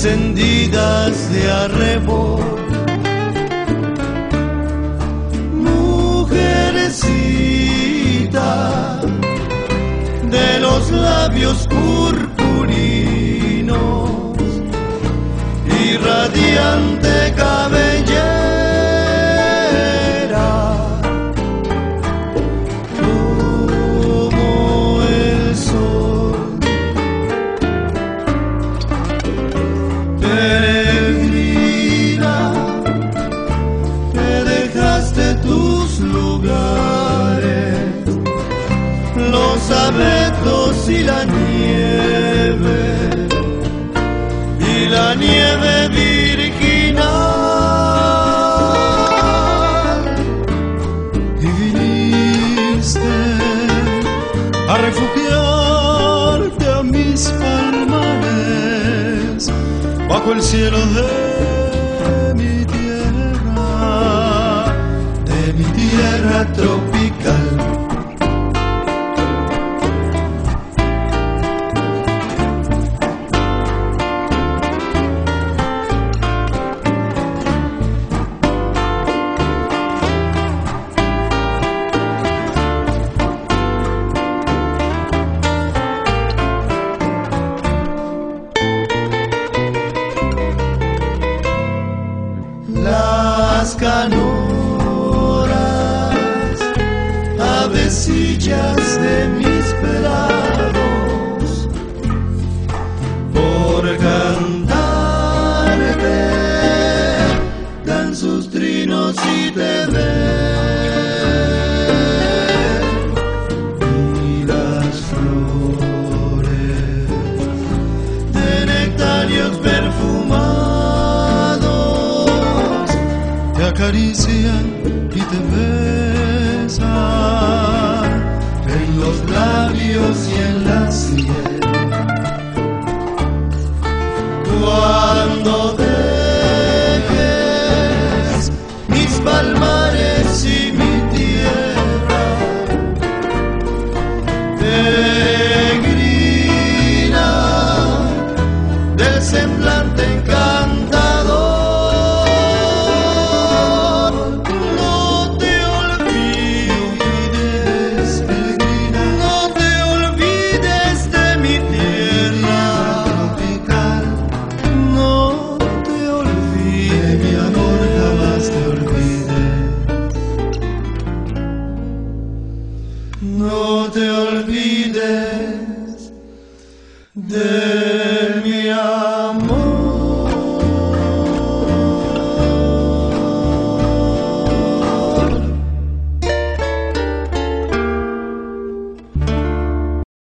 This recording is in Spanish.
encendidas de arrebo. Mujercita de los labios purpurinos y radiante cabellera, como el sol. Peregrina, que dejaste tus lugares, los abetos y la nieve virginal, y viniste a refugiarte a mis palmares bajo el cielo de mi tierra tropical. Las canoras, avecillas de mis prados, por cantarte dan sus trinos y te ven. Y las flores de nectarios perfumados te acarician y te besan en los labios y en la sien. Cuando dejes mis palmares y mi tierra, peregrina del semblante encantador, no te olvides, peregrina, no te olvides de mi tierra tropical, no te olvides, mi amor, jamás te olvides, no te olvides de